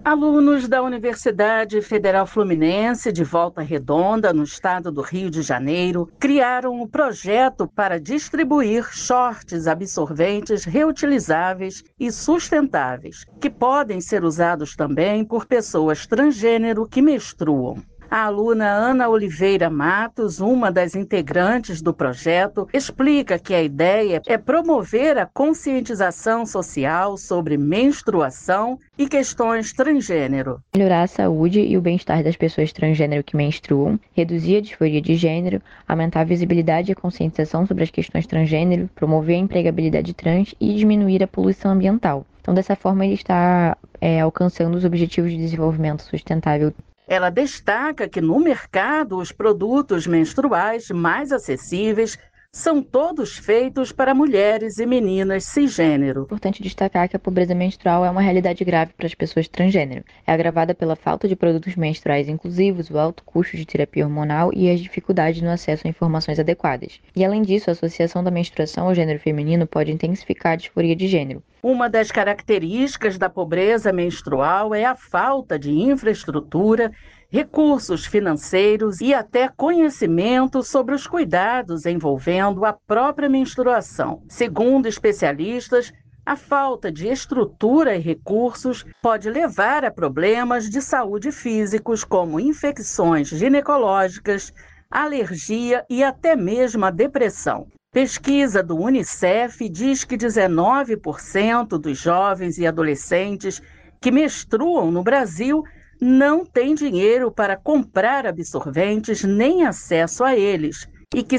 Alunos da Universidade Federal Fluminense de Volta Redonda, no estado do Rio de Janeiro, criaram um projeto para distribuir shorts absorventes reutilizáveis e sustentáveis, que podem ser usados também por pessoas transgênero que menstruam. A aluna Ana Oliveira Matos, uma das integrantes do projeto, explica que a ideia é promover a conscientização social sobre menstruação e questões transgênero. Melhorar a saúde e o bem-estar das pessoas transgênero que menstruam, reduzir a disforia de gênero, aumentar a visibilidade e a conscientização sobre as questões transgênero, promover a empregabilidade trans e diminuir a poluição ambiental. Então, dessa forma, ele está alcançando os Objetivos de Desenvolvimento Sustentável. Ela destaca que no mercado os produtos menstruais mais acessíveis são todos feitos para mulheres e meninas cisgênero. É importante destacar que a pobreza menstrual é uma realidade grave para as pessoas transgênero. É agravada pela falta de produtos menstruais inclusivos, o alto custo de terapia hormonal e as dificuldades no acesso a informações adequadas. E além disso, a associação da menstruação ao gênero feminino pode intensificar a disforia de gênero. Uma das características da pobreza menstrual é a falta de infraestrutura, recursos financeiros e até conhecimento sobre os cuidados envolvendo a própria menstruação. Segundo especialistas, a falta de estrutura e recursos pode levar a problemas de saúde físicos como infecções ginecológicas, alergia e até mesmo a depressão. Pesquisa do UNICEF diz que 19% dos jovens e adolescentes que menstruam no Brasil não têm dinheiro para comprar absorventes nem acesso a eles, e que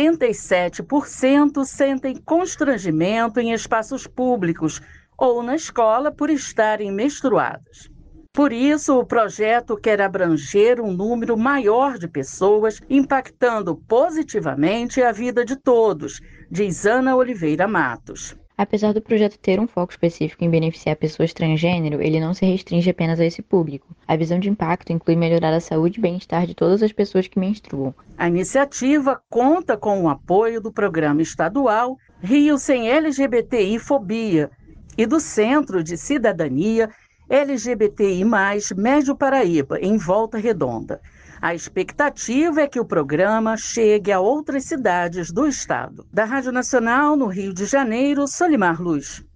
77% sentem constrangimento em espaços públicos ou na escola por estarem menstruadas. Por isso, o projeto quer abranger um número maior de pessoas, impactando positivamente a vida de todos, diz Ana Oliveira Matos. Apesar do projeto ter um foco específico em beneficiar pessoas transgênero, ele não se restringe apenas a esse público. A visão de impacto inclui melhorar a saúde e bem-estar de todas as pessoas que menstruam. A iniciativa conta com o apoio do Programa Estadual Rio Sem LGBTI Fobia e do Centro de Cidadania LGBTI+, Médio Paraíba, em Volta Redonda. A expectativa é que o programa chegue a outras cidades do estado. Da Rádio Nacional, no Rio de Janeiro, Solimar Luz.